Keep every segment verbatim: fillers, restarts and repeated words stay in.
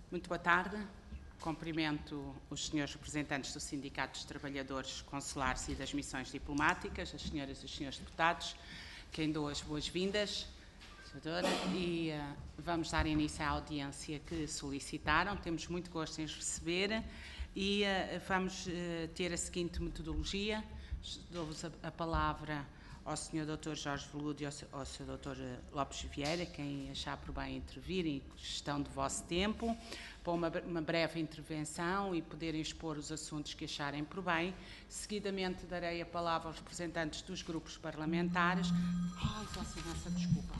Muito boa tarde. Cumprimento os senhores representantes do Sindicato dos Trabalhadores Consulares e das Missões Diplomáticas, as senhoras e os senhores deputados, quem dou as boas-vindas. E uh, vamos dar início à audiência que solicitaram. Temos muito gosto em os receber e uh, vamos uh, ter a seguinte metodologia. Dou-vos a, a palavra ao senhor doutor Jorge Veludo e ao, ao senhor doutor Lopes Vieira, quem achar por bem intervir em gestão do vosso tempo, para uma, uma breve intervenção e poderem expor os assuntos que acharem por bem. Seguidamente darei a palavra aos representantes dos grupos parlamentares. Ai, peço imensa desculpa.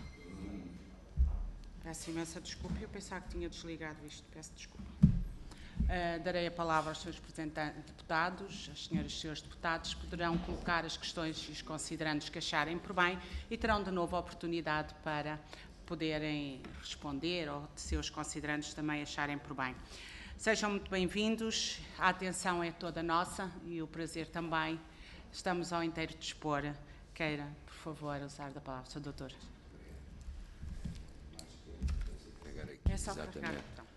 Peço imensa desculpa, eu pensava que tinha desligado isto, peço desculpa. Uh, darei a palavra aos seus representantes deputados, as senhoras e senhores deputados, poderão colocar as questões e os considerandos que acharem por bem e terão de novo a oportunidade para poderem responder ou de seus considerandos também acharem por bem. Sejam muito bem-vindos, a atenção é toda nossa e o prazer também. Estamos ao inteiro dispor. Queira, por favor, usar da palavra, senhor doutor. É só carregar o botão.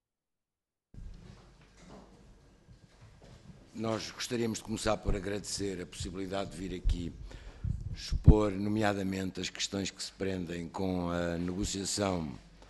Nós gostaríamos de começar por agradecer a possibilidade de vir aqui expor, nomeadamente, as questões que se prendem com a negociação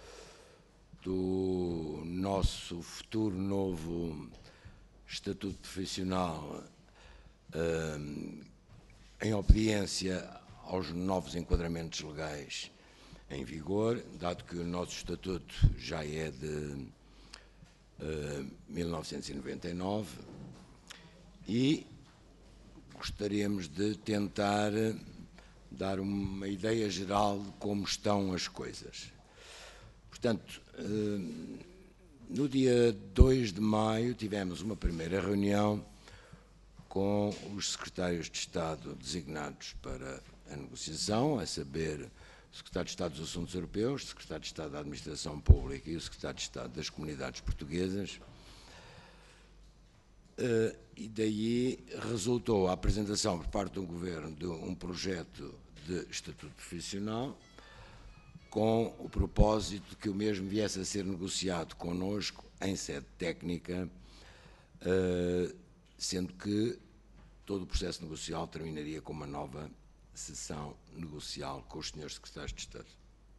do nosso futuro novo Estatuto Profissional eh, em obediência aos novos enquadramentos legais em vigor, dado que o nosso Estatuto já é de eh, mil novecentos e noventa e nove, e gostaríamos de tentar dar uma ideia geral de como estão as coisas. Portanto, no dia dois de maio tivemos uma primeira reunião com os secretários de Estado designados para a negociação, a saber, o secretário de Estado dos Assuntos Europeus, o secretário de Estado da Administração Pública e o secretário de Estado das Comunidades Portuguesas. Uh, e daí resultou a apresentação por parte do Governo de um projeto de Estatuto Profissional com o propósito de que o mesmo viesse a ser negociado connosco em sede técnica, uh, sendo que todo o processo negocial terminaria com uma nova sessão negocial com os senhores secretários de Estado.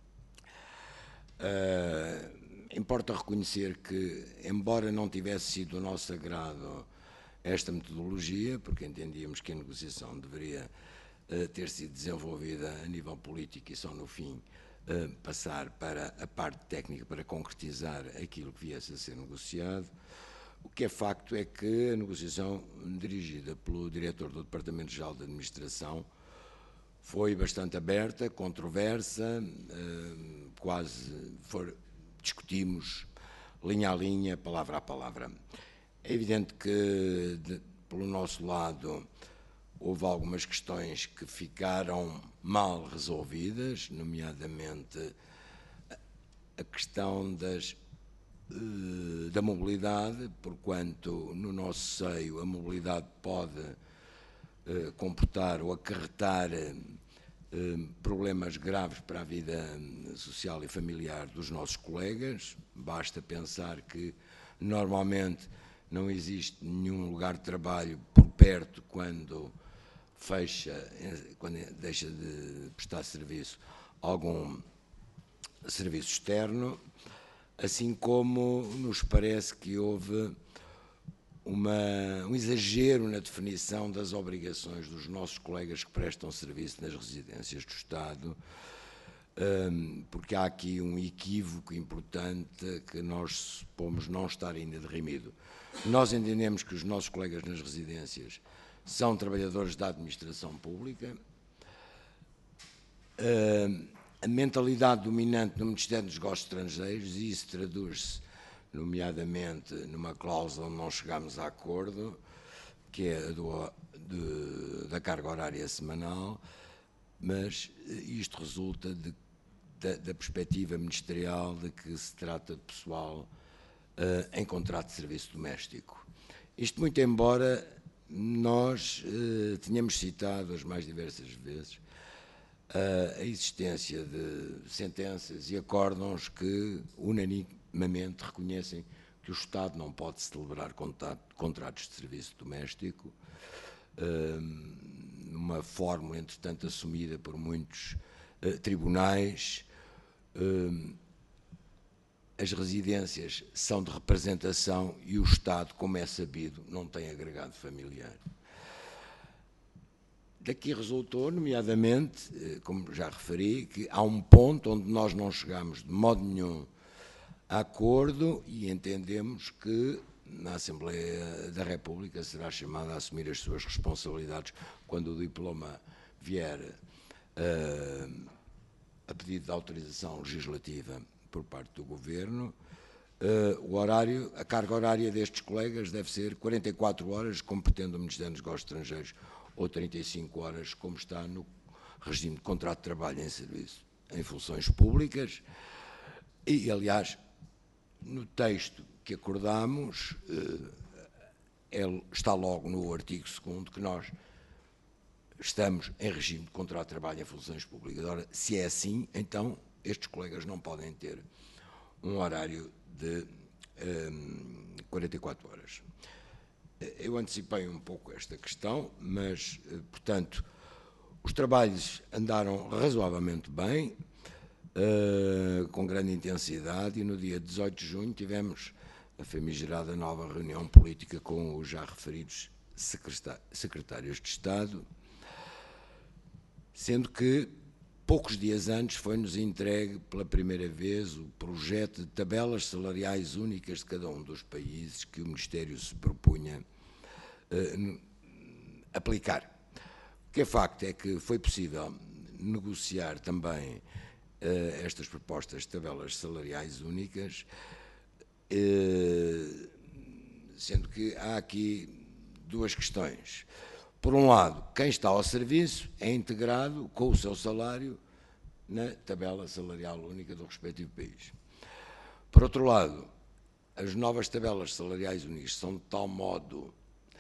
Uh, Importa reconhecer que, embora não tivesse sido do nosso agrado esta metodologia, porque entendíamos que a negociação deveria uh, ter sido desenvolvida a nível político e só no fim uh, passar para a parte técnica para concretizar aquilo que viesse a ser negociado, o que é facto é que a negociação dirigida pelo diretor do Departamento-Geral de Administração foi bastante aberta, controversa, uh, quase for, discutimos linha a linha, palavra a palavra. É evidente que, de, pelo nosso lado, houve algumas questões que ficaram mal resolvidas, nomeadamente a questão das, uh, da mobilidade, porquanto no nosso seio a mobilidade pode uh, comportar ou acarretar Uh, problemas graves para a vida social e familiar dos nossos colegas. Basta pensar que normalmente não existe nenhum lugar de trabalho por perto quando fecha, quando deixa de prestar serviço algum serviço externo, assim como nos parece que houve Uma, um exagero na definição das obrigações dos nossos colegas que prestam serviço nas residências do Estado, um, porque há aqui um equívoco importante que nós supomos não estar ainda derrimido. Nós entendemos que os nossos colegas nas residências são trabalhadores da administração pública. Uh, a mentalidade dominante no Ministério dos Negócios Estrangeiros, e isso traduz-se nomeadamente numa cláusula onde não chegámos a acordo, que é a do, de, da carga horária semanal, mas isto resulta de, da, da perspectiva ministerial de que se trata de pessoal uh, em contrato de serviço doméstico. Isto muito embora nós uh, tenhamos citado as mais diversas vezes uh, a existência de sentenças e acórdãos que unanimamente unanimamente reconhecem que o Estado não pode celebrar contratos de serviço doméstico, uma fórmula, entretanto, assumida por muitos uh, tribunais. Uh, as residências são de representação e o Estado, como é sabido, não tem agregado familiar. Daqui resultou, nomeadamente, uh, como já referi, que há um ponto onde nós não chegamos de modo nenhum a acordo e entendemos que na Assembleia da República será chamada a assumir as suas responsabilidades quando o diploma vier uh, a pedido de autorização legislativa por parte do Governo. Uh, o horário, a carga horária destes colegas deve ser quarenta e quatro horas, como pretende o Ministério dos Negócios Estrangeiros, ou trinta e cinco horas, como está no regime de contrato de trabalho em serviço em funções públicas. E, aliás, no texto que acordámos, eh, está logo no artigo segundo que nós estamos em regime de contrato de trabalho em funções públicas. Ora, se é assim, então estes colegas não podem ter um horário de eh, quarenta e quatro horas. Eu antecipei um pouco esta questão, mas, eh, portanto, os trabalhos andaram razoavelmente bem, Uh, com grande intensidade, e no dia dezoito de junho tivemos a famigerada nova reunião política com os já referidos secretários de Estado, sendo que poucos dias antes foi-nos entregue pela primeira vez o projeto de tabelas salariais únicas de cada um dos países que o Ministério se propunha uh, aplicar. O que é facto é que foi possível negociar também Uh, estas propostas de tabelas salariais únicas, uh, sendo que há aqui duas questões. Por um lado, quem está ao serviço é integrado com o seu salário na tabela salarial única do respectivo país. Por outro lado, as novas tabelas salariais únicas são de tal modo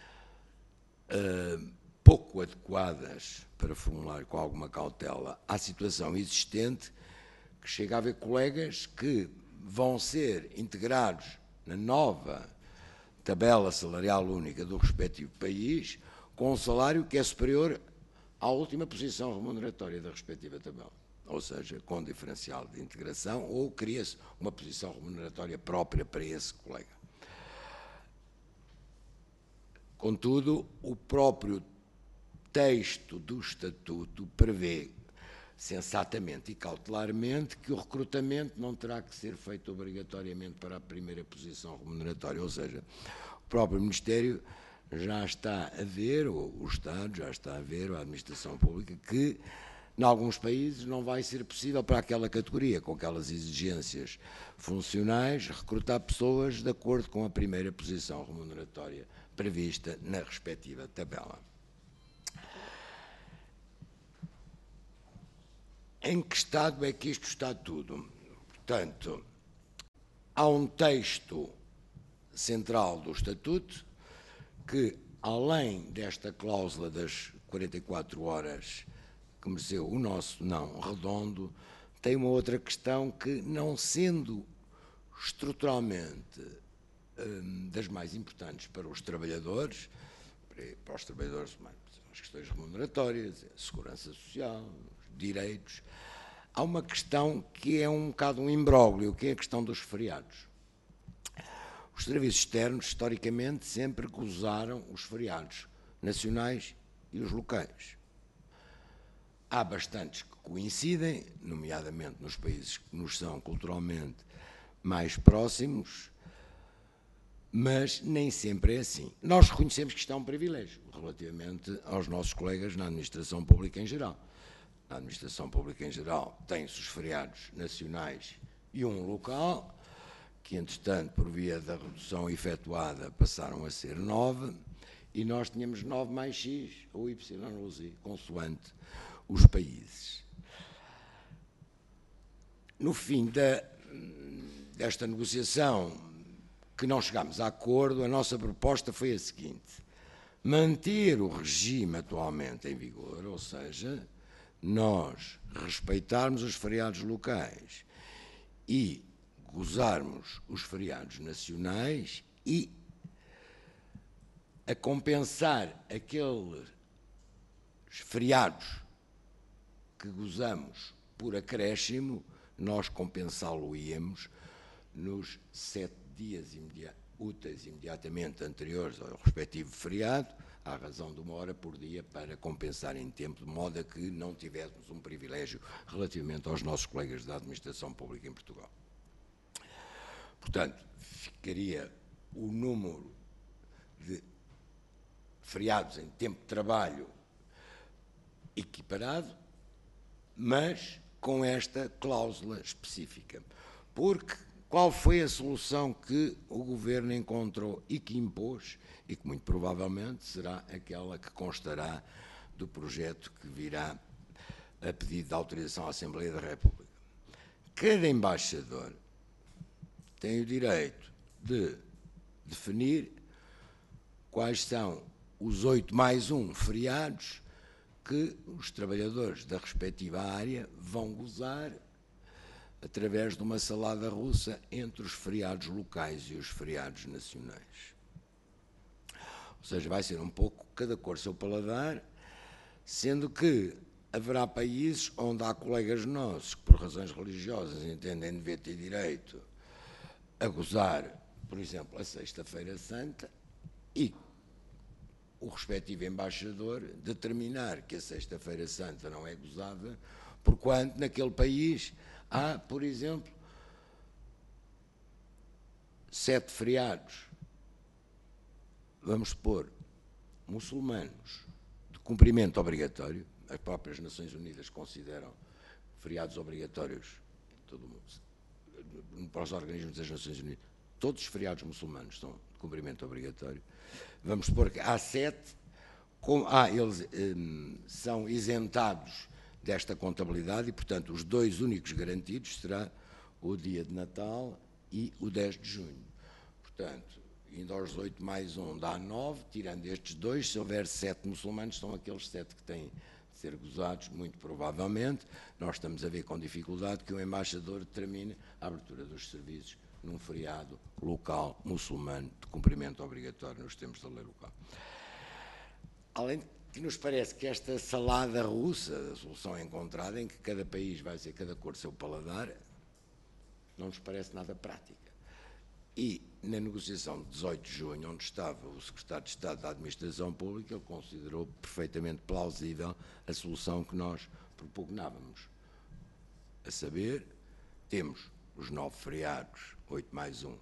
uh, pouco adequadas, para formular com alguma cautela, à situação existente, que chega a haver colegas que vão ser integrados na nova tabela salarial única do respectivo país com um salário que é superior à última posição remuneratória da respectiva tabela, ou seja, com diferencial de integração, ou cria-se uma posição remuneratória própria para esse colega. Contudo, o próprio texto do Estatuto prevê sensatamente e cautelarmente que o recrutamento não terá que ser feito obrigatoriamente para a primeira posição remuneratória, ou seja, o próprio Ministério já está a ver, ou o Estado já está a ver, ou a Administração Pública, que em alguns países não vai ser possível para aquela categoria, com aquelas exigências funcionais, recrutar pessoas de acordo com a primeira posição remuneratória prevista na respectiva tabela. Em que estado é que isto está tudo? Portanto, há um texto central do Estatuto que, além desta cláusula das quarenta e quatro horas que mereceu o nosso não redondo, tem uma outra questão que, não sendo estruturalmente hum, das mais importantes para os trabalhadores, para os trabalhadores, as questões remuneratórias, a segurança social, direitos, há uma questão que é um bocado um imbróglio, que é a questão dos feriados. Os serviços externos, historicamente, sempre gozaram os feriados nacionais e os locais. Há bastantes que coincidem, nomeadamente nos países que nos são culturalmente mais próximos, mas nem sempre é assim. Nós reconhecemos que isto é um privilégio relativamente aos nossos colegas na administração pública em geral. A administração pública em geral tem-se os feriados nacionais e um local, que entretanto, por via da redução efetuada, passaram a ser nove, e nós tínhamos nove mais X ou Y ou Z, consoante os países. No fim da, desta negociação, que não chegámos a acordo, a nossa proposta foi a seguinte: manter o regime atualmente em vigor, ou seja, nós respeitarmos os feriados locais e gozarmos os feriados nacionais e a compensar aqueles feriados que gozamos por acréscimo, nós compensá-lo-íamos nos sete dias imedi- úteis imediatamente anteriores ao respectivo feriado, à razão de uma hora por dia, para compensar em tempo, de modo a que não tivéssemos um privilégio relativamente aos nossos colegas da administração pública em Portugal. Portanto, ficaria o número de feriados em tempo de trabalho equiparado, mas com esta cláusula específica. Porque qual foi a solução que o Governo encontrou e que impôs, e que muito provavelmente será aquela que constará do projeto que virá a pedido de autorização à Assembleia da República? Cada embaixador tem o direito de definir quais são os oito mais um feriados que os trabalhadores da respectiva área vão gozar através de uma salada russa entre os feriados locais e os feriados nacionais. Ou seja, vai ser um pouco cada cor seu paladar, sendo que haverá países onde há colegas nossos que, por razões religiosas, entendem dever ter direito a gozar, por exemplo, a Sexta-feira Santa, e o respectivo embaixador determinar que a Sexta-feira Santa não é gozada, porquanto naquele país há, por exemplo, sete feriados, vamos supor, muçulmanos, de cumprimento obrigatório. As próprias Nações Unidas consideram feriados obrigatórios em todo o mundo, para os organismos das Nações Unidas. Todos os feriados muçulmanos são de cumprimento obrigatório. Vamos supor que há sete, com, ah, eles hum, são isentados desta contabilidade e, portanto, os dois únicos garantidos será o dia de Natal e o dez de junho. Portanto, indo aos oito mais um dá nove, tirando estes dois, se houver sete muçulmanos, são aqueles sete que têm de ser gozados, muito provavelmente. Nós estamos a ver com dificuldade que o embaixador determine a abertura dos serviços num feriado local muçulmano de cumprimento obrigatório nos termos da lei local. Além de que nos parece que esta salada russa, a solução encontrada, em que cada país vai ser cada cor seu paladar, não nos parece nada prática. E na negociação de dezoito de junho, onde estava o secretário de Estado da Administração Pública, ele considerou perfeitamente plausível a solução que nós propugnávamos. A saber, temos os nove feriados, oito mais um,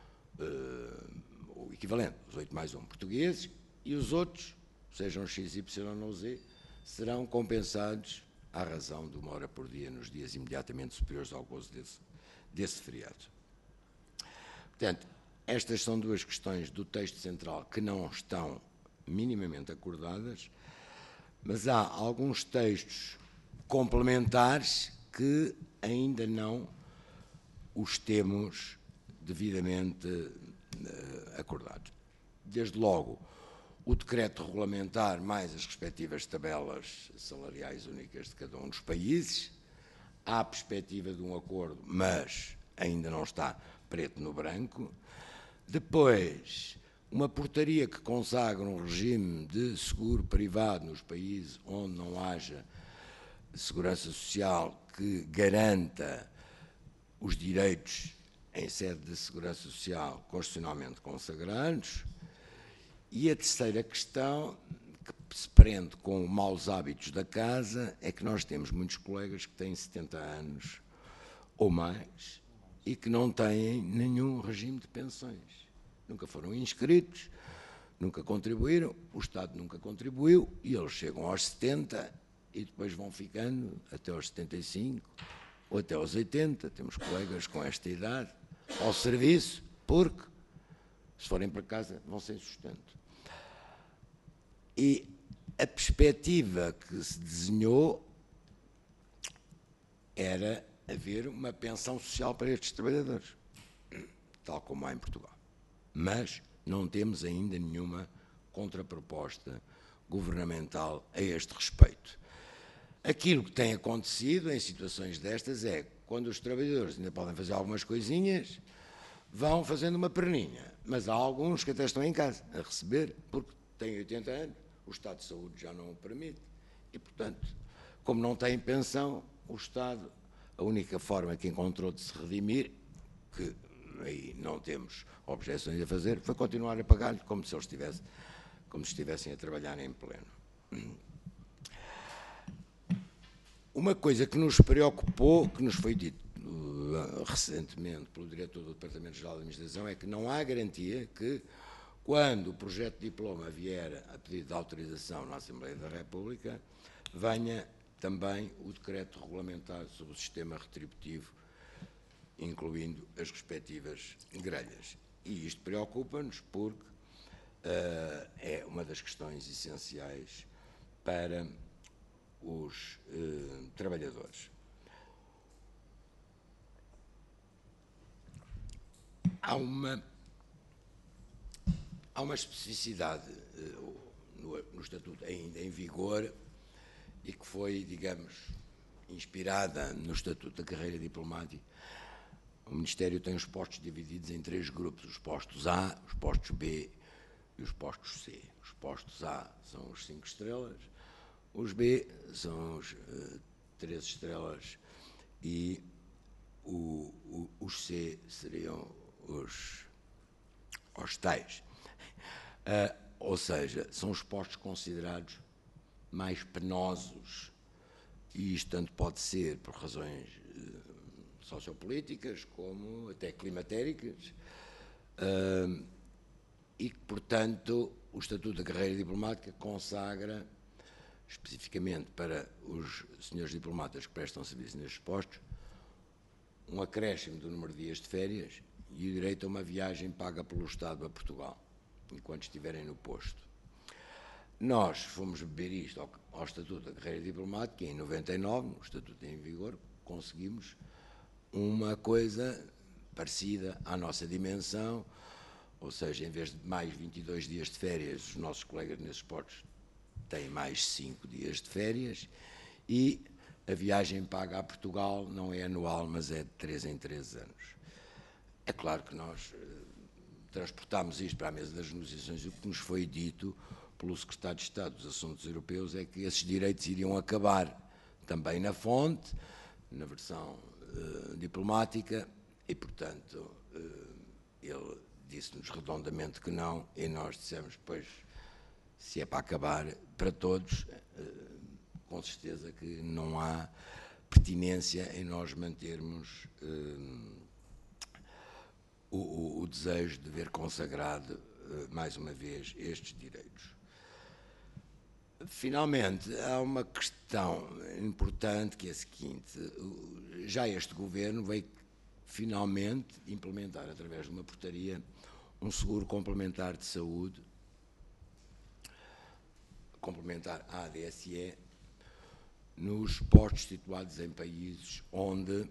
uh, o equivalente, os oito mais um portugueses, e os outros, sejam X, Y ou Z, serão compensados à razão de uma hora por dia nos dias imediatamente superiores ao gozo desse, desse feriado. Portanto, estas são duas questões do texto central que não estão minimamente acordadas, mas há alguns textos complementares que ainda não os temos devidamente uh, acordados. Desde logo, o decreto regulamentar mais as respectivas tabelas salariais únicas de cada um dos países. Há a perspectiva de um acordo, mas ainda não está preto no branco. Depois, uma portaria que consagra um regime de seguro privado nos países onde não haja segurança social que garanta os direitos em sede de segurança social constitucionalmente consagrados. E a terceira questão, que se prende com maus hábitos da casa, é que nós temos muitos colegas que têm setenta anos ou mais e que não têm nenhum regime de pensões. Nunca foram inscritos, nunca contribuíram, o Estado nunca contribuiu e eles chegam aos setenta e depois vão ficando até aos setenta e cinco ou até aos oitenta. Temos colegas com esta idade ao serviço, porque se forem para casa vão sem sustento. E a perspectiva que se desenhou era haver uma pensão social para estes trabalhadores, tal como há em Portugal. Mas não temos ainda nenhuma contraproposta governamental a este respeito. Aquilo que tem acontecido em situações destas é, quando os trabalhadores ainda podem fazer algumas coisinhas, vão fazendo uma perninha. Mas há alguns que até estão em casa a receber, porque têm oitenta anos, o Estado de Saúde já não o permite. E, portanto, como não têm pensão, o Estado, a única forma que encontrou de se redimir, que aí não temos objeções a fazer, foi continuar a pagar-lhe como se eles estivessem, como se estivessem a trabalhar em pleno. Uma coisa que nos preocupou, que nos foi dito uh, recentemente pelo diretor do Departamento-Geral de Administração, é que não há garantia que, quando o projeto de diploma vier a pedido de autorização na Assembleia da República, venha também o decreto regulamentar sobre o sistema retributivo, incluindo as respectivas grelhas. E isto preocupa-nos porque uh, é uma das questões essenciais para os uh, trabalhadores. Há uma, há uma especificidade uh, no, no Estatuto ainda em vigor e que foi, digamos, inspirada no Estatuto da Carreira Diplomática. O Ministério tem os postos divididos em três grupos, os postos A, os postos B e os postos C. Os postos A são os cinco estrelas, os B são os uh, três estrelas e o, o, os C seriam os hostais. Uh, ou seja, são os postos considerados mais penosos, e isto tanto pode ser por razões uh, sociopolíticas como até climatéricas, uh, e que, portanto, o Estatuto da Carreira Diplomática consagra, especificamente para os senhores diplomatas que prestam serviço nestes postos, um acréscimo do número de dias de férias e o direito a uma viagem paga pelo Estado a Portugal, enquanto estiverem no posto. Nós fomos beber isto ao, ao Estatuto da Carreira Diplomática e em noventa e nove, no Estatuto em vigor, conseguimos uma coisa parecida à nossa dimensão, ou seja, em vez de mais vinte e dois dias de férias, os nossos colegas nesses postos têm mais cinco dias de férias e a viagem paga a Portugal não é anual, mas é de três em três anos. É claro que nós eh, transportámos isto para a mesa das negociações e o que nos foi dito pelo Secretário de Estado dos Assuntos Europeus é que esses direitos iriam acabar também na fonte, na versão uh, diplomática, e, portanto, uh, ele disse-nos redondamente que não, e nós dissemos, pois, se é para acabar para todos, uh, com certeza que não há pertinência em nós mantermos uh, o, o, o desejo de ver consagrado, uh, mais uma vez, estes direitos. Finalmente, há uma questão importante que é a seguinte: já este governo veio finalmente implementar, através de uma portaria, um seguro complementar de saúde, complementar à A D S E, nos postos situados em países onde,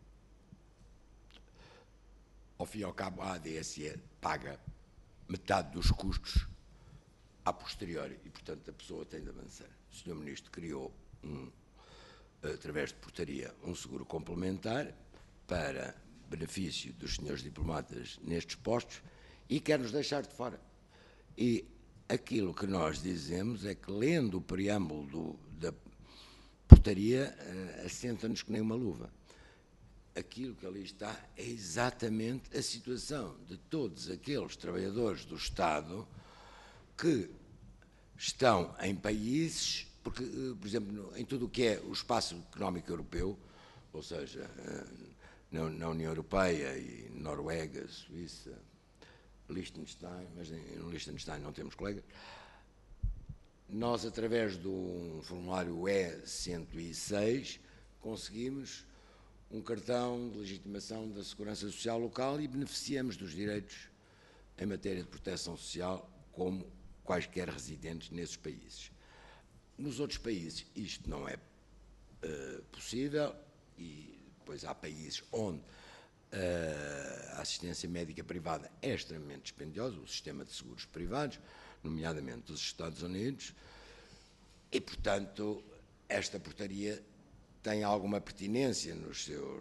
ao fim e ao cabo, a A D S E paga metade dos custos a posteriori, e, portanto, a pessoa tem de avançar. O senhor Ministro criou, um, através de portaria, um seguro complementar para benefício dos senhores diplomatas nestes postos e quer-nos deixar de fora. E aquilo que nós dizemos é que, lendo o preâmbulo do, da portaria, uh, assenta-nos que nem uma luva. Aquilo que ali está é exatamente a situação de todos aqueles trabalhadores do Estado que estão em países, porque, por exemplo, em tudo o que é o espaço económico europeu, ou seja, na União Europeia e Noruega, Suíça, Liechtenstein, mas no Liechtenstein não temos colegas, nós, através de um formulário E cento e seis, conseguimos um cartão de legitimação da Segurança Social local e beneficiamos dos direitos em matéria de proteção social como quaisquer residentes nesses países. Nos outros países isto não é uh, possível e depois há países onde uh, a assistência médica privada é extremamente dispendiosa, o sistema de seguros privados, nomeadamente dos Estados Unidos, e, portanto, esta portaria tem alguma pertinência nos seus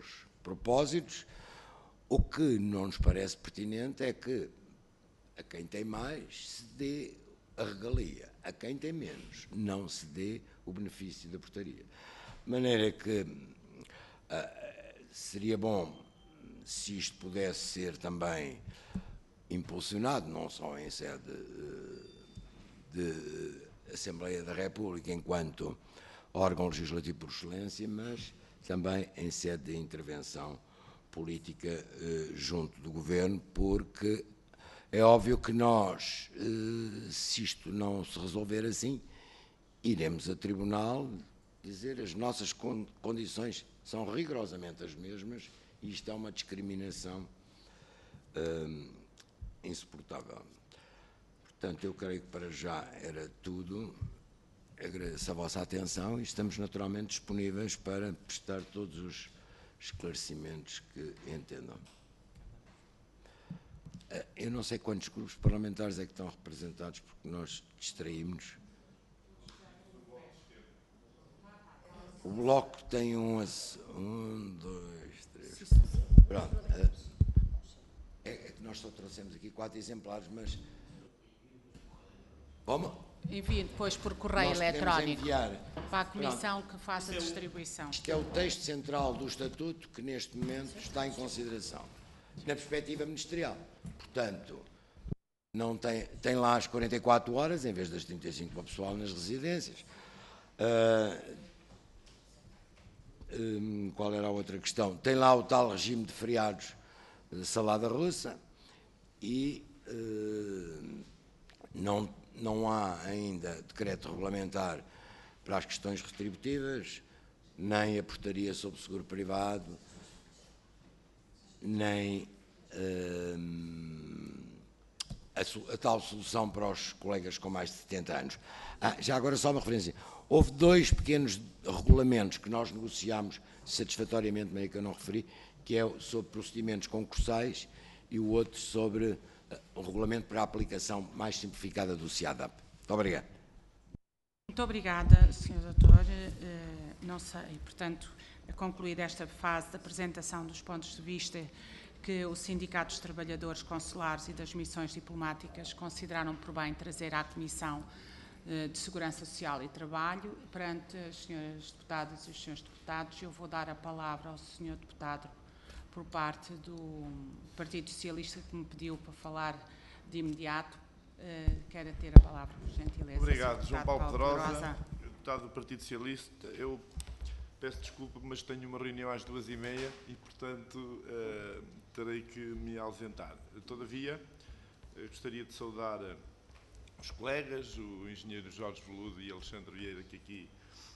propósitos. O que não nos parece pertinente é que a quem tem mais se dê a regalia, a quem tem menos não se dê o benefício da portaria. De maneira que uh, seria bom se isto pudesse ser também impulsionado, não só em sede uh, de Assembleia da República enquanto órgão legislativo por excelência, mas também em sede de intervenção política eh, junto do Governo, porque é óbvio que nós, eh, se isto não se resolver assim, iremos a tribunal dizer as nossas con condições são rigorosamente as mesmas e isto é uma discriminação eh, insuportável. Portanto, eu creio que para já era tudo. Agradeço a vossa atenção e estamos naturalmente disponíveis para prestar todos os esclarecimentos que entendam. Eu não sei quantos grupos parlamentares é que estão representados, porque nós distraímos. O Bloco tem um, um, dois, três. Pronto. É que nós só trouxemos aqui quatro exemplares, mas. Como? Envie depois por correio Nós eletrónico enviar, para a Comissão pronto, que faça a distribuição. Isto é o texto central do Estatuto que neste momento está em consideração, na perspectiva ministerial. Portanto, não tem, tem lá as quarenta e quatro horas, em vez das trinta e cinco para o pessoal nas residências. Uh, um, qual era a outra questão? Tem lá o tal regime de feriados de salada russa e uh, não Não há ainda decreto regulamentar para as questões retributivas, nem a portaria sobre seguro privado, nem hum, a, a tal solução para os colegas com mais de setenta anos. Ah, já agora só uma referência. Houve dois pequenos regulamentos que nós negociámos satisfatoriamente, meio que eu não referi, que é sobre procedimentos concursais e o outro sobre o regulamento para a aplicação mais simplificada do SEADAP. Muito obrigado. Muito obrigada, senhor Doutor. Não sei, portanto, a concluir esta fase da apresentação dos pontos de vista que os sindicatos de trabalhadores consulares e das missões diplomáticas consideraram por bem trazer à Comissão de Segurança Social e Trabalho. Perante as senhoras deputadas e os senhores deputados, eu vou dar a palavra ao senhor deputado por parte do Partido Socialista, que me pediu para falar de imediato. Uh, quero ter a palavra, por gentileza. Obrigado, João Paulo Pedrosa, deputado do Partido Socialista. Eu peço desculpa, mas tenho uma reunião às duas e meia e, portanto, uh, terei que me ausentar. Todavia, gostaria de saudar os colegas, o engenheiro Jorge Veludo e Alexandre Vieira, que aqui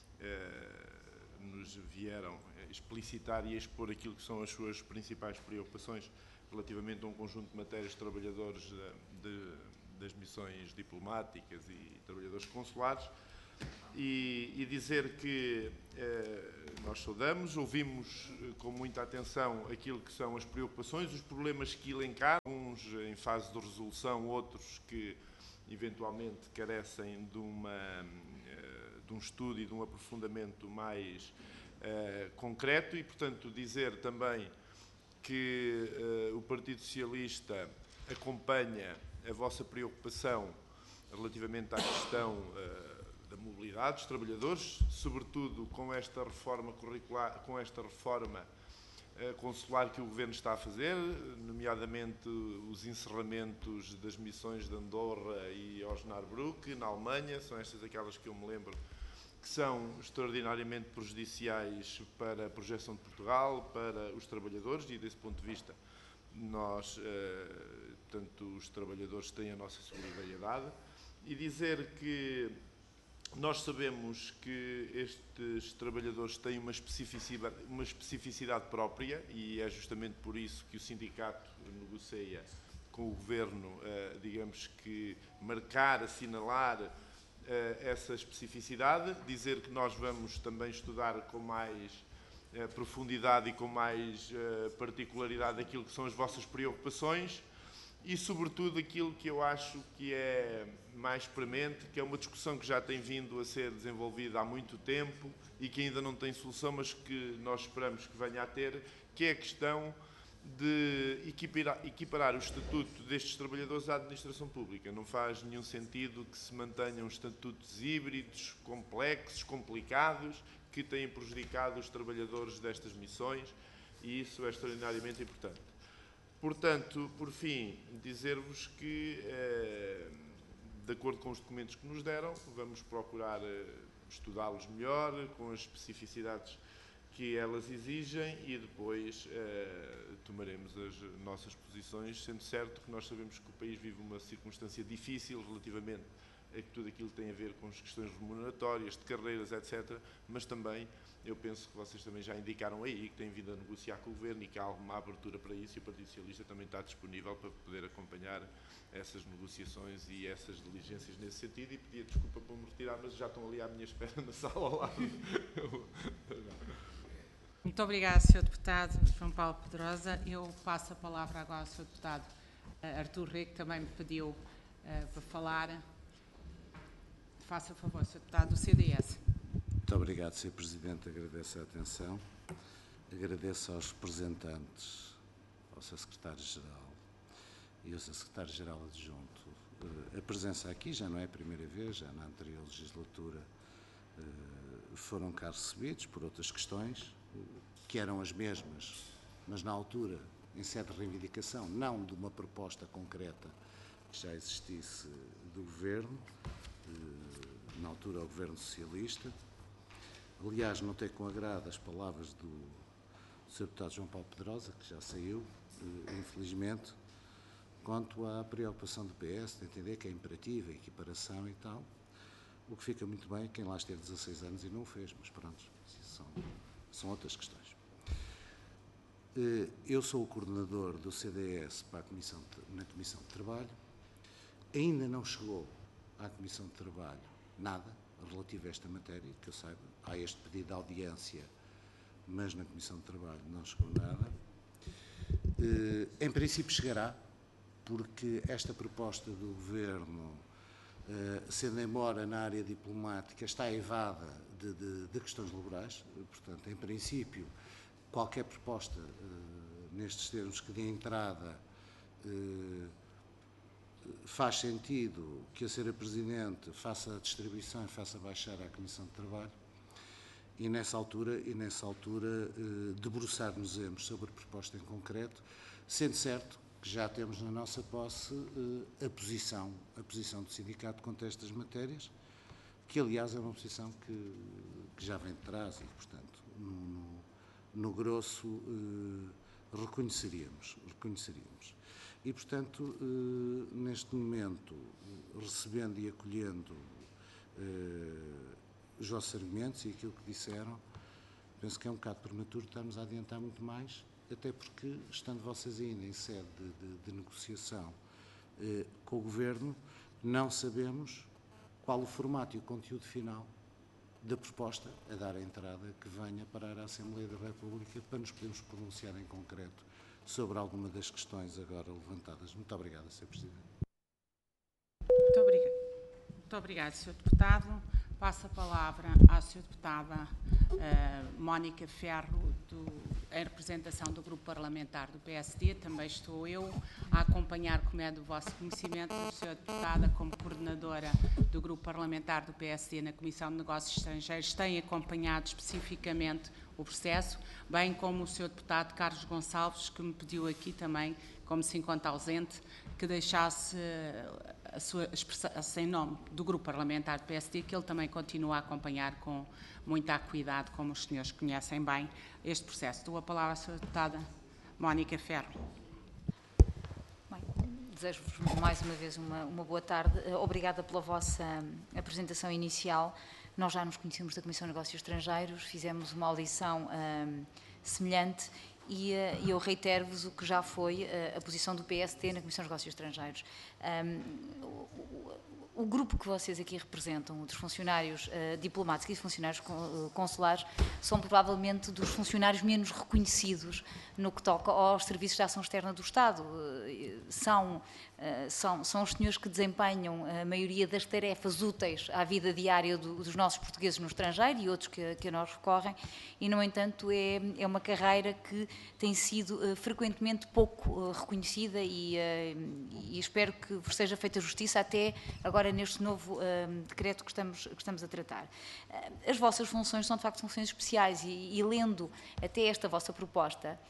uh, nos vieram explicitar e expor aquilo que são as suas principais preocupações relativamente a um conjunto de matérias de trabalhadores de, de, das missões diplomáticas e trabalhadores consulares e, e dizer que eh, nós saudamos, ouvimos com muita atenção aquilo que são as preocupações, os problemas que elencaram, uns em fase de resolução, outros que eventualmente carecem de, uma, de um estudo e de um aprofundamento mais Uh, concreto e, portanto, dizer também que uh, o Partido Socialista acompanha a vossa preocupação relativamente à questão uh, da mobilidade dos trabalhadores, sobretudo com esta reforma curricular, com esta reforma uh, consular que o Governo está a fazer, nomeadamente os encerramentos das missões de Andorra e Osnabrück, na Alemanha, são estas aquelas que eu me lembro que são extraordinariamente prejudiciais para a projeção de Portugal, para os trabalhadores, e desse ponto de vista nós, tanto os trabalhadores têm a nossa solidariedade, e dizer que nós sabemos que estes trabalhadores têm uma especificidade, uma especificidade própria e é justamente por isso que o sindicato negocia com o Governo, digamos que marcar, assinalar essa especificidade, dizer que nós vamos também estudar com mais uh, profundidade e com mais uh, particularidade aquilo que são as vossas preocupações e, sobretudo, aquilo que eu acho que é mais premente, que é uma discussão que já tem vindo a ser desenvolvida há muito tempo e que ainda não tem solução, mas que nós esperamos que venha a ter, que é a questão de equiparar, equiparar o estatuto destes trabalhadores à administração pública. Não faz nenhum sentido que se mantenham estatutos híbridos, complexos, complicados, que têm prejudicado os trabalhadores destas missões, e isso é extraordinariamente importante. Portanto, por fim, dizer-vos que, eh, de acordo com os documentos que nos deram, vamos procurar eh, estudá-los melhor, com as especificidades que elas exigem, e depois eh, tomaremos as nossas posições, sendo certo que nós sabemos que o país vive uma circunstância difícil relativamente a que tudo aquilo que tem a ver com as questões remuneratórias, de carreiras, etcétera, mas também, eu penso que vocês também já indicaram aí que têm vindo a negociar com o Governo e que há alguma abertura para isso, e o Partido Socialista também está disponível para poder acompanhar essas negociações e essas diligências nesse sentido, e pedia desculpa por me retirar, mas já estão ali à minha espera na sala ao lado. Muito obrigada, senhor Deputado João Paulo Pedrosa. Eu passo a palavra agora ao senhor Deputado Artur Rego, que também me pediu uh, para falar. Faça favor, senhor Deputado do C D S. Muito obrigado, senhor Presidente. Agradeço a atenção. Agradeço aos representantes, ao seu Secretário-Geral e ao seu Secretário-Geral Adjunto. Uh, a presença aqui já não é a primeira vez, já na anterior legislatura uh, foram cá recebidos por outras questões, que eram as mesmas, mas na altura, em sede de reivindicação, não de uma proposta concreta que já existisse do Governo, na altura o Governo Socialista. Aliás, notei com agrado as palavras do senhor Deputado João Paulo Pedrosa, que já saiu, infelizmente, quanto à preocupação do P S, de entender que é imperativa a equiparação e tal, o que fica muito bem quem lá esteve dezasseis anos e não o fez, mas pronto, são, são outras questões. Eu sou o coordenador do C D S para a Comissão de, na Comissão de Trabalho. Ainda não chegou à Comissão de Trabalho nada relativo a esta matéria, que eu saiba. Há este pedido de audiência, mas na Comissão de Trabalho não chegou nada. Em princípio chegará, porque esta proposta do Governo, sendo embora na área diplomática, está evada de, de, de questões laborais. Portanto, em princípio, qualquer proposta uh, nestes termos que dê entrada uh, faz sentido que a senhora Presidente faça a distribuição e faça baixar à Comissão de Trabalho, e nessa altura, e nessa altura uh, debruçar-nos-emos sobre a proposta em concreto, sendo certo que já temos na nossa posse uh, a posição, a posição do sindicato quanto a estas matérias, que aliás é uma posição que, que já vem de trás e, portanto, no, no no grosso, eh, reconheceríamos, reconheceríamos. E, portanto, eh, neste momento, recebendo e acolhendo eh, os vossos argumentos e aquilo que disseram, penso que é um bocado prematuro estarmos a adiantar muito mais, até porque, estando vocês ainda em sede de, de, de negociação eh, com o Governo, não sabemos qual o formato e o conteúdo final da proposta a dar a entrada que venha para a Assembleia da República, para nos podermos pronunciar em concreto sobre alguma das questões agora levantadas. Muito obrigado, senhor Presidente. Muito obrigado, Muito obrigado senhor Deputado. Passo a palavra à senhora Deputada uh, Mónica Ferro, do, em representação do Grupo Parlamentar do P S D. Também estou eu a acompanhar, como é do vosso conhecimento, a senhora Deputada, como coordenadora do Grupo Parlamentar do P S D na Comissão de Negócios Estrangeiros, tem acompanhado especificamente o processo, bem como o senhor Deputado Carlos Gonçalves, que me pediu aqui também, como se encontra ausente, que deixasse a sua expressão em nome do Grupo Parlamentar do P S D, que ele também continua a acompanhar com muita acuidade, como os senhores conhecem bem, este processo. Dou a palavra à senhora Deputada Mónica Ferro. Bem, desejo-vos mais uma vez uma, uma boa tarde. Obrigada pela vossa apresentação inicial. Nós já nos conhecemos da Comissão de Negócios Estrangeiros, fizemos uma audição um, semelhante e uh, eu reitero-vos o que já foi uh, a posição do P S D na Comissão de Negócios Estrangeiros. Um, o, o grupo que vocês aqui representam, dos funcionários uh, diplomáticos e funcionários consulares, são provavelmente dos funcionários menos reconhecidos no que toca aos serviços de ação externa do Estado. Uh, são Uh, são, são os senhores que desempenham a maioria das tarefas úteis à vida diária do, dos nossos portugueses no estrangeiro e outros que, que a nós recorrem, e, no entanto, é, é uma carreira que tem sido uh, frequentemente pouco uh, reconhecida e, uh, e espero que vos seja feita justiça até agora neste novo uh, decreto que estamos, que estamos a tratar. Uh, as vossas funções são, de facto, funções especiais e, e lendo até esta vossa proposta,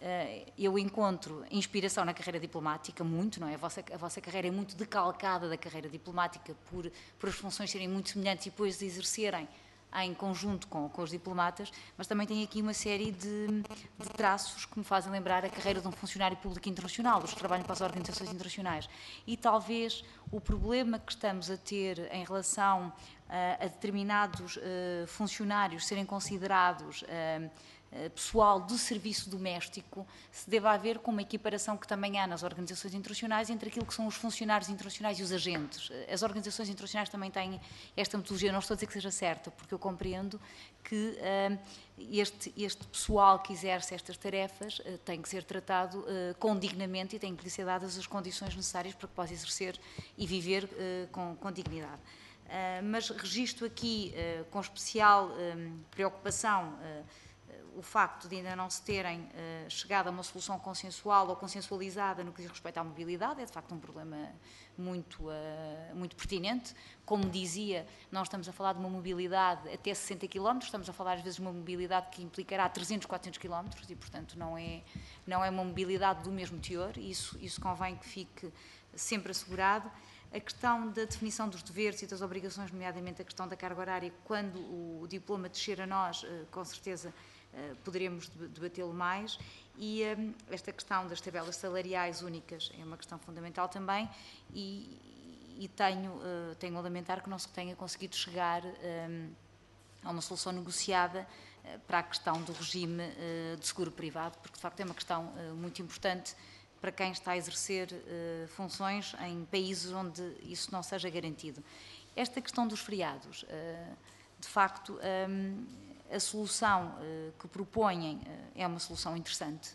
eu encontro inspiração na carreira diplomática, muito, não é? A vossa, a vossa carreira é muito decalcada da carreira diplomática por, por as funções serem muito semelhantes e depois de exercerem em conjunto com, com os diplomatas, mas também tem aqui uma série de, de traços que me fazem lembrar a carreira de um funcionário público internacional, os que trabalham para as organizações internacionais. E talvez o problema que estamos a ter em relação a, a determinados uh, funcionários serem considerados uh, pessoal do serviço doméstico se deve haver com uma equiparação que também há nas organizações internacionais entre aquilo que são os funcionários internacionais e os agentes. As organizações internacionais também têm esta metodologia, não estou a dizer que seja certa, porque eu compreendo que uh, este, este pessoal que exerce estas tarefas uh, tem que ser tratado uh, com dignamente e tem que lhe ser dadas as condições necessárias para que possa exercer e viver uh, com, com dignidade. Uh, mas registro aqui uh, com especial uh, preocupação uh, o facto de ainda não se terem uh, chegado a uma solução consensual ou consensualizada no que diz respeito à mobilidade, é de facto um problema muito, uh, muito pertinente. Como dizia, nós estamos a falar de uma mobilidade até sessenta quilómetros, estamos a falar às vezes de uma mobilidade que implicará trezentos, quatrocentos quilómetros e, portanto, não é, não é uma mobilidade do mesmo teor, isso, isso convém que fique sempre assegurado. A questão da definição dos deveres e das obrigações, nomeadamente a questão da carga horária, quando o diploma descer a nós, uh, com certeza, Uh, poderemos debatê-lo mais, e um, esta questão das tabelas salariais únicas é uma questão fundamental também, e, e tenho, uh, tenho a lamentar que não se tenha conseguido chegar um, a uma solução negociada uh, para a questão do regime uh, de seguro privado, porque de facto é uma questão uh, muito importante para quem está a exercer uh, funções em países onde isso não seja garantido. Esta questão dos feriados, uh, de facto, um, a solução uh, que propõem uh, é uma solução interessante.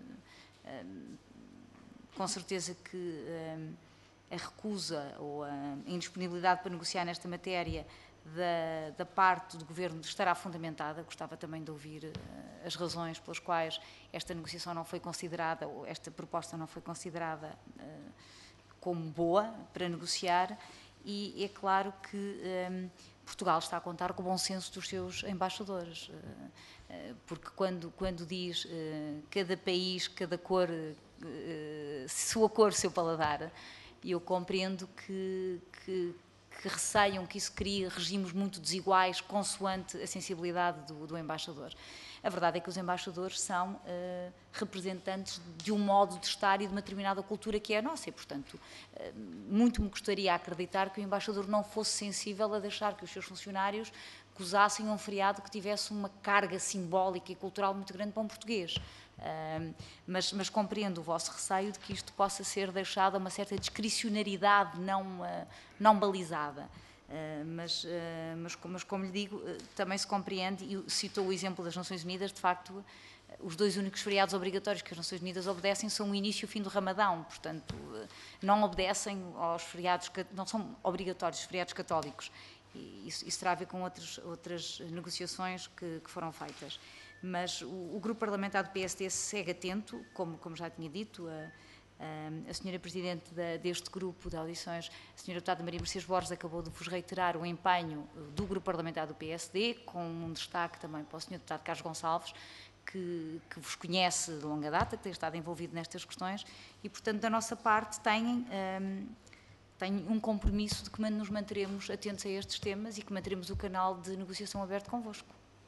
Uh, uh, com certeza que uh, a recusa ou a indisponibilidade para negociar nesta matéria da, da parte do Governo estará fundamentada. Gostava também de ouvir uh, as razões pelas quais esta negociação não foi considerada, ou esta proposta não foi considerada uh, como boa para negociar, e é claro que um, Portugal está a contar com o bom senso dos seus embaixadores, porque quando, quando diz cada país, cada cor, sua cor, seu paladar, eu compreendo que, que, que receiam que isso crie regimes muito desiguais consoante a sensibilidade do, do embaixador. A verdade é que os embaixadores são uh, representantes de um modo de estar e de uma determinada cultura que é a nossa e, portanto, uh, muito me gostaria a acreditar que o embaixador não fosse sensível a deixar que os seus funcionários gozassem um feriado que tivesse uma carga simbólica e cultural muito grande para um português. Uh, mas, mas compreendo o vosso receio de que isto possa ser deixado a uma certa discricionariedade não, uh, não balizada. Uh, mas, uh, mas, mas, como lhe digo, uh, também se compreende, e citou o exemplo das Nações Unidas, de facto, uh, os dois únicos feriados obrigatórios que as Nações Unidas obedecem são o início e o fim do Ramadão, portanto, uh, não obedecem aos feriados, não são obrigatórios os feriados católicos, e isso, isso terá a ver com outros, outras negociações que, que foram feitas. Mas o, o grupo parlamentar do P S D segue atento, como, como já tinha dito, a, a senhora Presidente da, deste grupo de audições, a senhora Deputada Maria Mercedes Borges, acabou de vos reiterar o empenho do grupo parlamentar do P S D, com um destaque também para o senhor Deputado Carlos Gonçalves, que, que vos conhece de longa data, que tem estado envolvido nestas questões, e, portanto, da nossa parte, têm, um, têm um compromisso de que nos manteremos atentos a estes temas e que manteremos o canal de negociação aberto convosco.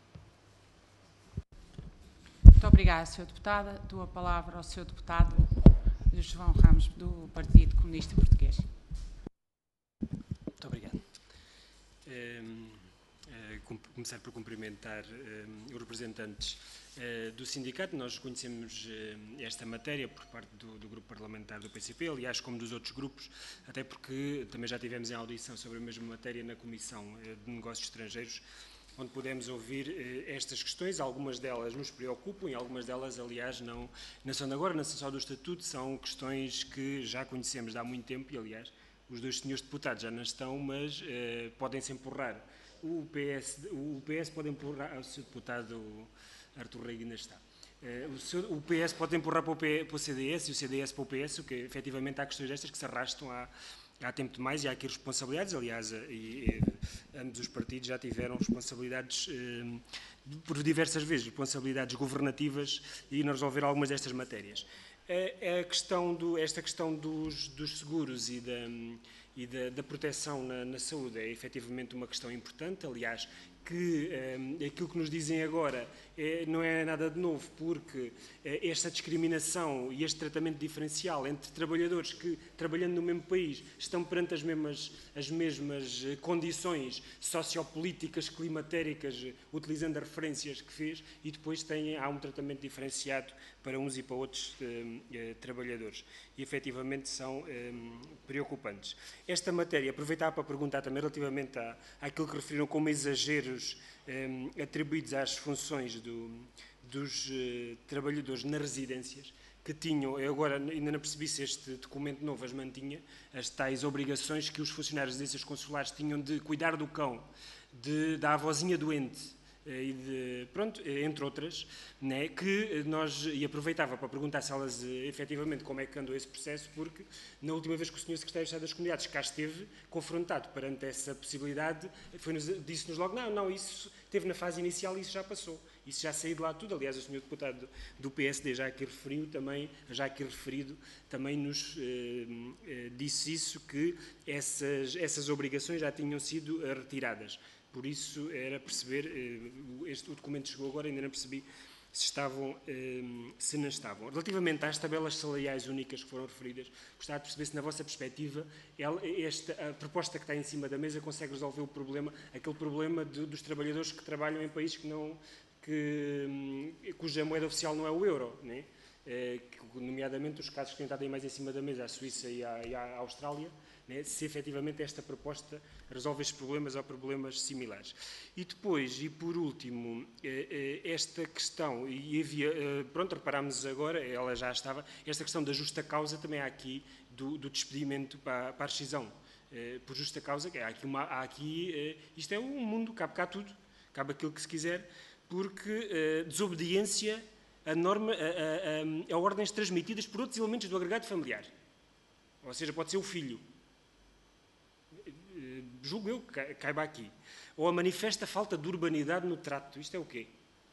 Muito obrigada, senhora Deputada. Dou a palavra ao senhor Deputado João Ramos, do Partido Comunista Português. Muito obrigado. Um, uh, começar por cumprimentar uh, os representantes uh, do sindicato. Nós conhecemos uh, esta matéria por parte do, do grupo parlamentar do P C P, aliás, como dos outros grupos, até porque também já tivemos em audição sobre a mesma matéria na Comissão uh, de Negócios Estrangeiros, onde pudemos ouvir eh, estas questões. Algumas delas nos preocupam e algumas delas, aliás, não, não são de agora, não são só do Estatuto, são questões que já conhecemos de há muito tempo e, aliás, os dois senhores deputados já não estão, mas eh, podem-se empurrar. O P S, o P S pode empurrar, o seu deputado Artur Rei ainda está. Uh, o, seu, o P S pode empurrar para o, P, para o C D S e o C D S para o P S, o que efetivamente há questões destas que se arrastam há, há tempo demais e há aqui responsabilidades. Aliás, e, e, ambos os partidos já tiveram responsabilidades, uh, por diversas vezes, responsabilidades governativas e não resolver algumas destas matérias. Uh, a questão do, esta questão dos, dos seguros e da, e da, da proteção na, na saúde é efetivamente uma questão importante. Aliás, que um, aquilo que nos dizem agora é, não é nada de novo, porque é, esta discriminação e este tratamento diferencial entre trabalhadores que, trabalhando no mesmo país, estão perante as mesmas, as mesmas condições sociopolíticas, climatéricas, utilizando as referências que fez, e depois têm, há um tratamento diferenciado para uns e para outros um, uh, trabalhadores. E, efetivamente, são um, preocupantes. Esta matéria, aproveitava para perguntar também relativamente à, àquilo que referiram como exageros um, atribuídos às funções do, dos uh, trabalhadores nas residências, que tinham, eu agora ainda não percebi se este documento novo as mantinha, as tais obrigações que os funcionários das agências consulares tinham de cuidar do cão, de, da avózinha doente, e de, pronto, entre outras, né, que nós, e aproveitava para perguntar se elas, efetivamente, como é que andou esse processo, porque na última vez que o senhor Secretário de Estado das Comunidades cá esteve, confrontado perante essa possibilidade, disse-nos logo, não, não, isso esteve na fase inicial e isso já passou, isso já saiu de lá tudo. Aliás, o senhor deputado do P S D, já aqui referiu também, já aqui referido, também nos eh, eh, disse isso, que essas, essas obrigações já tinham sido retiradas. Por isso, era perceber, este, o documento chegou agora, ainda não percebi se estavam, se não estavam. Relativamente às tabelas salariais únicas que foram referidas, gostava de perceber se, na vossa perspectiva, esta, a proposta que está em cima da mesa consegue resolver o problema, aquele problema de, dos trabalhadores que trabalham em países que não, que, cuja moeda oficial não é o euro, né? É, nomeadamente os casos que têm estado aí mais em cima da mesa, a Suíça e a, e a Austrália, né, se efetivamente esta proposta resolve estes problemas ou problemas similares. E depois, e por último, esta questão, e havia, pronto, reparámos agora, ela já estava, esta questão da justa causa também há aqui do, do despedimento para, para a rescisão, por justa causa, há aqui, uma, há aqui, isto é um mundo, cabe cá tudo, cabe aquilo que se quiser, porque desobediência a, norma, a, a, a, a ordens transmitidas por outros elementos do agregado familiar, ou seja, pode ser o filho, julgo eu que caiba aqui, ou a manifesta falta de urbanidade no trato. Isto é o quê?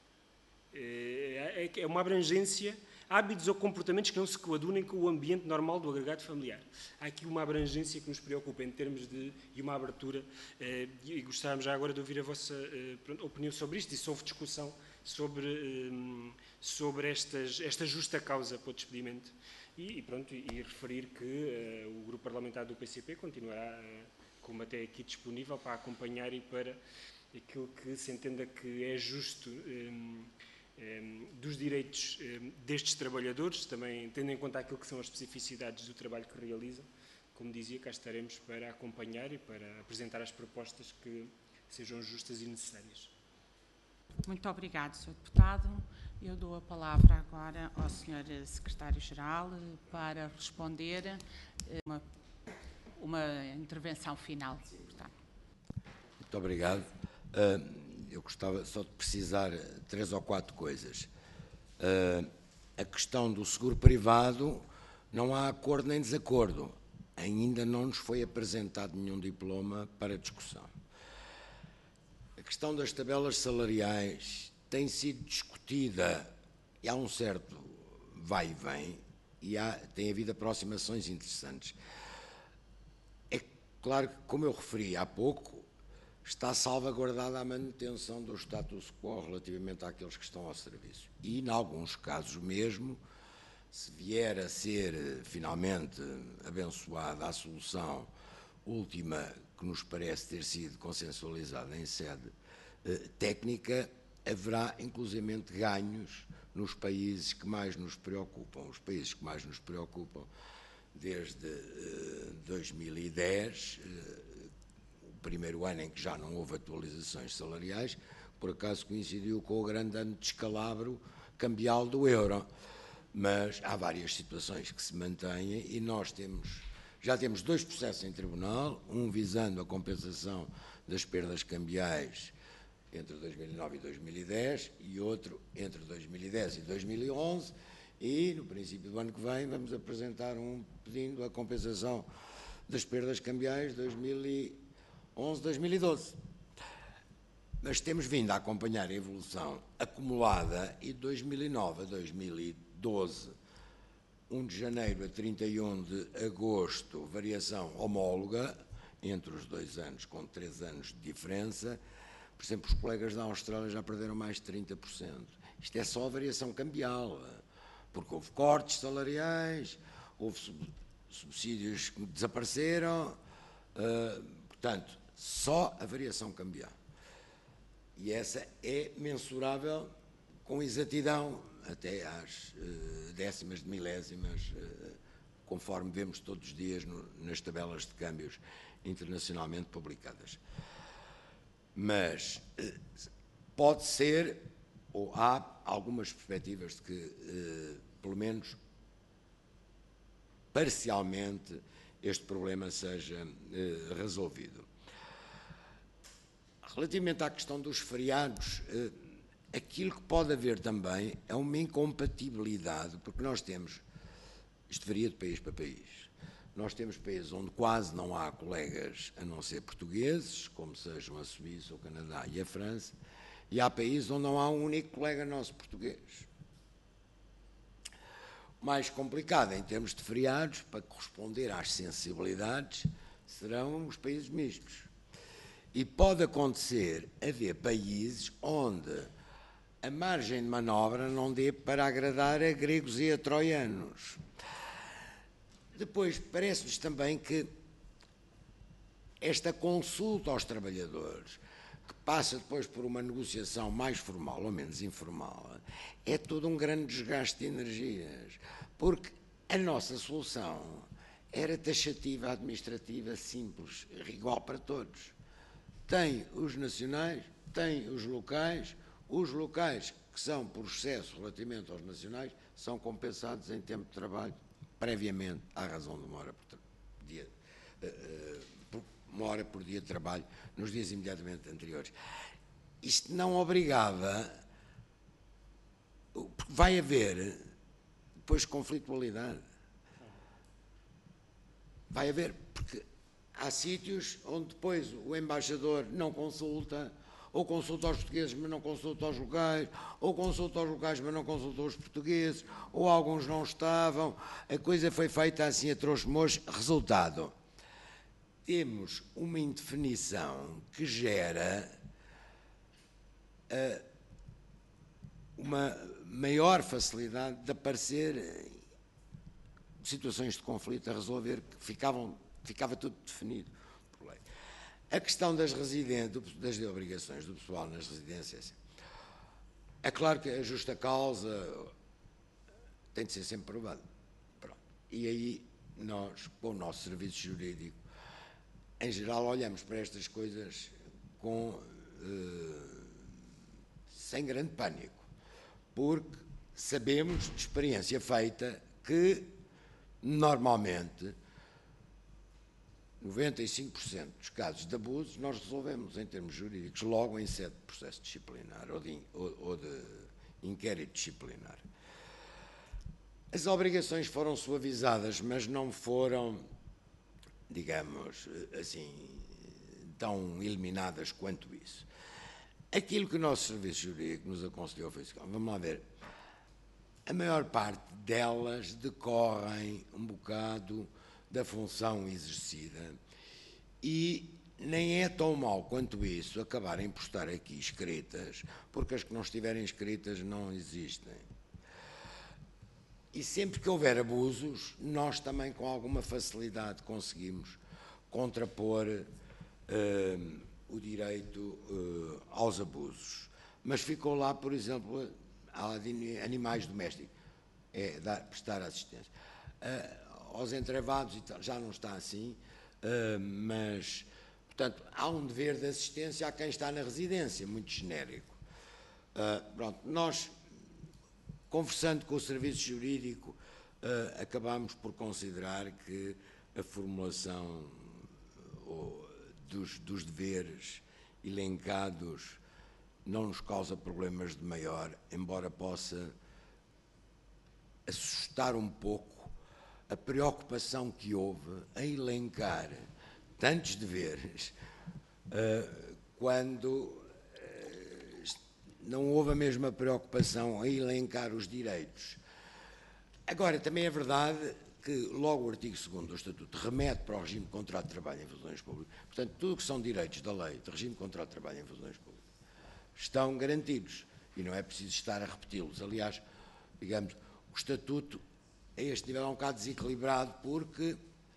É, é uma abrangência, hábitos ou comportamentos que não se coadunem com o ambiente normal do agregado familiar. Há aqui uma abrangência que nos preocupa em termos de, e uma abertura, e gostávamos já agora de ouvir a vossa pronto, opinião sobre isto, e se houve discussão sobre, sobre estas, esta justa causa para o despedimento, e, e, pronto, e referir que uh, o grupo parlamentar do P C P continuará uh, como até aqui disponível para acompanhar e para aquilo que se entenda que é justo um, um, dos direitos um, destes trabalhadores, também tendo em conta aquilo que são as especificidades do trabalho que realizam. Como dizia, cá estaremos para acompanhar e para apresentar as propostas que sejam justas e necessárias. Muito obrigado, senhor Deputado. Eu dou a palavra agora ao senhor Secretário-Geral para responder uma uma intervenção final. Portanto. Muito obrigado. Uh, eu gostava só de precisar três ou quatro coisas. Uh, a questão do seguro privado, não há acordo nem desacordo. Ainda não nos foi apresentado nenhum diploma para discussão. A questão das tabelas salariais tem sido discutida e há um certo vai e vem e há, tem havido aproximações interessantes. Claro que, como eu referi há pouco, está salvaguardada a manutenção do status quo relativamente àqueles que estão ao serviço. E, em alguns casos mesmo, se vier a ser finalmente abençoada a solução última que nos parece ter sido consensualizada em sede eh, técnica, haverá inclusivamente ganhos nos países que mais nos preocupam. Os países que mais nos preocupam desde uh, dois mil e dez, uh, primeiro ano em que já não houve atualizações salariais, por acaso coincidiu com o grande ano de descalabro cambial do euro. Mas há várias situações que se mantêm e nós temos, já temos dois processos em tribunal, um visando a compensação das perdas cambiais entre dois mil e nove e dois mil e dez e outro entre dois mil e dez e dois mil e onze, e no princípio do ano que vem vamos apresentar um pedindo a compensação das perdas cambiais de dois mil e onze a dois mil e doze. Mas temos vindo a acompanhar a evolução acumulada e de dois mil e nove a dois mil e doze, um de janeiro a trinta e um de agosto, variação homóloga entre os dois anos, com três anos de diferença. Por exemplo, os colegas da Austrália já perderam mais de trinta por cento. Isto é só a variação cambial, porque houve cortes salariais, houve subsídios que desapareceram, uh, portanto, só a variação cambial. E essa é mensurável com exatidão até às uh, décimas de milésimas, uh, conforme vemos todos os dias no, nas tabelas de câmbios internacionalmente publicadas. Mas uh, pode ser, ou há algumas perspectivas de que, uh, pelo menos parcialmente, este problema seja uh, resolvido. Relativamente à questão dos feriados, uh, aquilo que pode haver também é uma incompatibilidade, porque nós temos, isto varia de país para país, nós temos países onde quase não há colegas a não ser portugueses, como sejam a Suíça, o Canadá e a França, e há países onde não há um único colega nosso português. O mais complicado em termos de feriados, para corresponder às sensibilidades, serão os países mistos. E pode acontecer haver países onde a margem de manobra não dê para agradar a gregos e a troianos. Depois, parece-nos também que esta consulta aos trabalhadores, que passa depois por uma negociação mais formal ou menos informal, é todo um grande desgaste de energias, porque a nossa solução era taxativa, administrativa, simples, igual para todos. Tem os nacionais, tem os locais, os locais que são por excesso relativamente aos nacionais são compensados em tempo de trabalho previamente à razão de uma hora por dia, uma hora por dia de trabalho nos dias imediatamente anteriores. Isto não obrigava, porque vai haver depois conflitualidade. Vai haver, porque há sítios onde depois o embaixador não consulta, ou consulta aos portugueses, mas não consulta aos locais, ou consulta aos locais, mas não consulta aos portugueses, ou alguns não estavam. A coisa foi feita assim a trouxe-moço. Resultado, temos uma indefinição que gera uh, uma maior facilidade de aparecer situações de conflito a resolver, que ficavam, ficava tudo definido. A questão das residências, das obrigações do pessoal nas residências, é claro que a justa causa tem de ser sempre provada. Pronto. E aí nós, com o nosso serviço jurídico, em geral olhamos para estas coisas com, eh, sem grande pânico, porque sabemos de experiência feita que normalmente noventa e cinco por cento dos casos de abusos nós resolvemos em termos jurídicos logo em sede de processo disciplinar ou de, ou, ou de inquérito disciplinar. As obrigações foram suavizadas, mas não foram, digamos assim, tão eliminadas quanto isso. Aquilo que o nosso serviço jurídico nos aconselhou foi isso. Vamos lá ver. A maior parte delas decorrem um bocado da função exercida e nem é tão mau quanto isso acabarem por estar aqui escritas, porque as que não estiverem escritas não existem. E sempre que houver abusos, nós também com alguma facilidade conseguimos contrapor uh, o direito uh, aos abusos. Mas ficou lá, por exemplo, animais domésticos, é dar, prestar assistência. Uh, aos entrevados já não está assim, uh, mas Portanto, há um dever de assistência a quem está na residência, muito genérico. Uh, pronto, nós, conversando com o Serviço Jurídico, uh, acabámos por considerar que a formulação uh, dos, dos deveres elencados não nos causa problemas de maior, embora possa assustar um pouco a preocupação que houve em elencar tantos deveres, uh, quando uh, não houve a mesma preocupação em elencar os direitos. Agora, também é verdade que logo o artigo segundo do Estatuto remete para o regime de contrato de trabalho em funções públicas. Portanto, tudo o que são direitos da lei de regime de contrato de trabalho em funções públicas estão garantidos e não é preciso estar a repeti-los. Aliás, digamos, o Estatuto a este nível é um bocado desequilibrado porque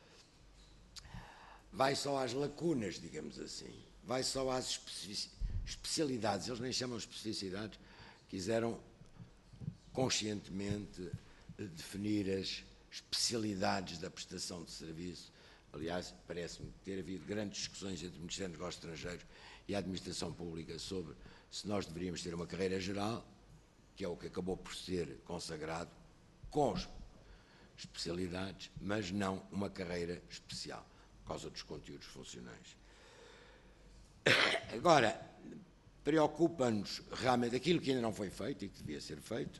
vai só às lacunas, digamos assim, vai só às especi especialidades, eles nem chamam especificidades, quiseram conscientemente definir as especialidades da prestação de serviço. Aliás, parece-me ter havido grandes discussões entre o Ministério dos Negócios Estrangeiros e a Administração Pública sobre se nós deveríamos ter uma carreira geral, que é o que acabou por ser consagrado, com especialidades, mas não uma carreira especial, por causa dos conteúdos funcionais. Agora, preocupa-nos realmente aquilo que ainda não foi feito e que devia ser feito,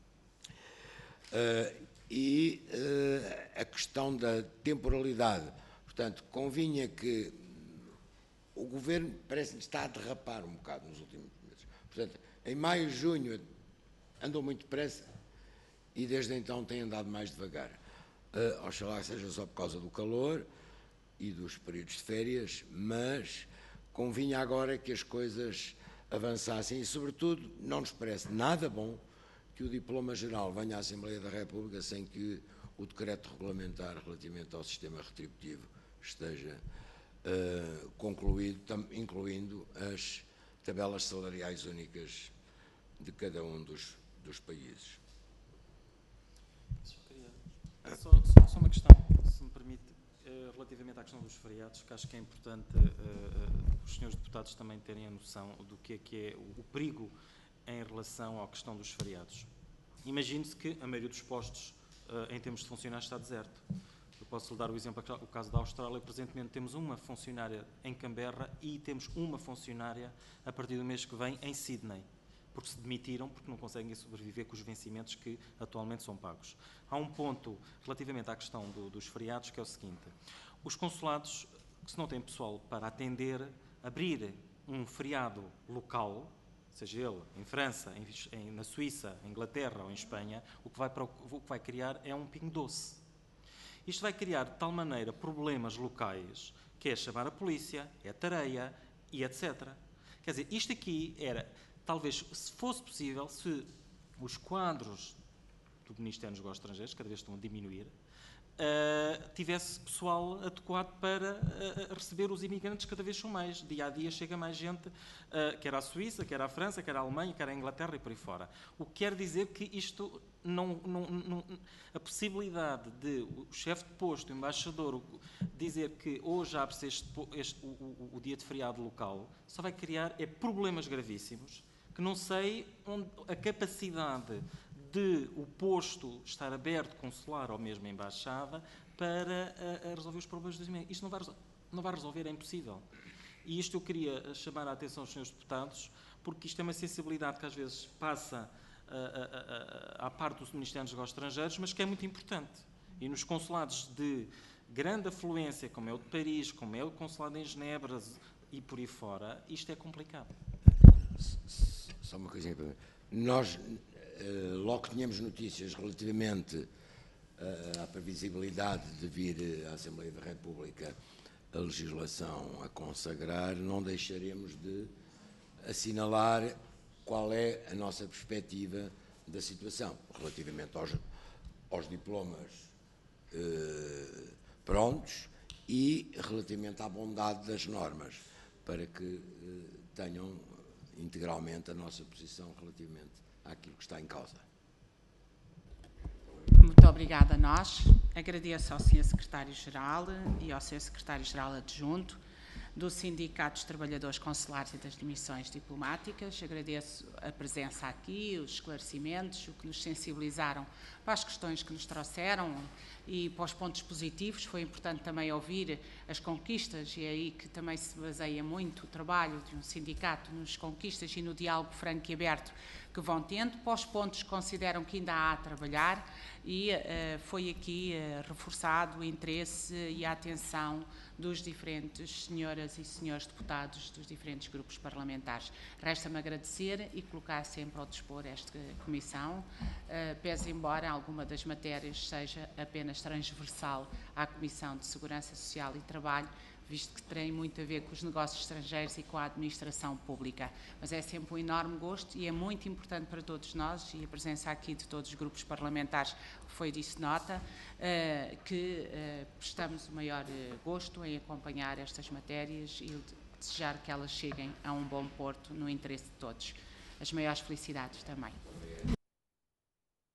uh, e uh, a questão da temporalidade. Portanto, convinha que o Governo parece-me estar a derrapar um bocado nos últimos meses. Portanto, em maio e junho andou muito depressa e desde então tem andado mais devagar. Uh, oxalá seja só por causa do calor e dos períodos de férias, mas convinha agora que as coisas avançassem e, sobretudo, não nos parece nada bom que o diploma geral venha à Assembleia da República sem que o decreto regulamentar relativamente ao sistema retributivo esteja uh, concluído, incluindo as tabelas salariais únicas de cada um dos, dos países. Só, queria, só, só, só uma questão, se me permite, uh, relativamente à questão dos feriados, que acho que é importante uh, uh, os senhores deputados também terem a noção do que é, que é o, o perigo em relação à questão dos feriados. Imagine-se que a maioria dos postos, uh, em termos de funcionários, está deserto. Eu posso lhe dar o exemplo, o caso da Austrália. Presentemente temos uma funcionária em Canberra e temos uma funcionária a partir do mês que vem em Sydney, porque se demitiram, porque não conseguem sobreviver com os vencimentos que atualmente são pagos. Há um ponto relativamente à questão do, dos feriados, que é o seguinte: os consulados, se não têm pessoal para atender, abrir um feriado local, seja ele em França, em, em, na Suíça, em Inglaterra ou em Espanha, o que, vai para, o que vai criar é um pingo doce. Isto vai criar de tal maneira problemas locais, que é chamar a polícia, é a tareia e etcétera. Quer dizer, isto aqui era, talvez, se fosse possível, se os quadros do Ministério dos Negócios Estrangeiros, cada vez estão a diminuir, Uh, tivesse pessoal adequado para uh, receber os imigrantes, cada vez são mais. Dia a dia chega mais gente, uh, quer à Suíça, quer à França, quer à Alemanha, quer à Inglaterra e por aí fora. O que quer dizer que isto, não, não, não, a possibilidade de o chefe de posto, o embaixador, dizer que hoje abre-se este, este, o, o, o dia de feriado local, só vai criar é, problemas gravíssimos, que não sei onde a capacidade de o posto estar aberto, consular ou mesmo a embaixada, para a, a resolver os problemas dos imigrantes. Isto não vai, não vai resolver, é impossível. E isto eu queria chamar a atenção aos senhores deputados, porque isto é uma sensibilidade que às vezes passa a, a, a, à parte do Ministério dos Negócios Estrangeiros, mas que é muito importante. E nos consulados de grande afluência, como é o de Paris, como é o consulado em Genebra e por aí fora, isto é complicado. Só uma coisinha para mim. Nós... Uh, logo que tínhamos notícias relativamente uh, à previsibilidade de vir à Assembleia da República a legislação a consagrar, não deixaremos de assinalar qual é a nossa perspectiva da situação, relativamente aos, aos diplomas uh, prontos e relativamente à bondade das normas, para que uh, tenham integralmente a nossa posição relativamente àquilo que está em causa. Muito obrigada a nós. Agradeço ao senhor Secretário-Geral e ao senhor Secretário-Geral Adjunto do Sindicato dos Trabalhadores Consulares e das Missões Diplomáticas. Agradeço a presença aqui, os esclarecimentos, o que nos sensibilizaram para as questões que nos trouxeram e para os pontos positivos. Foi importante também ouvir as conquistas, e é aí que também se baseia muito o trabalho de um sindicato, nas conquistas e no diálogo franco e aberto que vão tendo, para os pontos que consideram que ainda há a trabalhar, e uh, foi aqui uh, reforçado o interesse e a atenção dos diferentes senhoras e senhores deputados dos diferentes grupos parlamentares. Resta-me agradecer e colocar sempre ao dispor esta comissão, uh, pese embora alguma das matérias seja apenas transversal à Comissão de Segurança Social e Trabalho, visto que tem muito a ver com os negócios estrangeiros e com a administração pública. Mas é sempre um enorme gosto e é muito importante para todos nós, e a presença aqui de todos os grupos parlamentares foi disso nota, que prestamos o maior gosto em acompanhar estas matérias e desejar que elas cheguem a um bom porto no interesse de todos. As maiores felicidades também.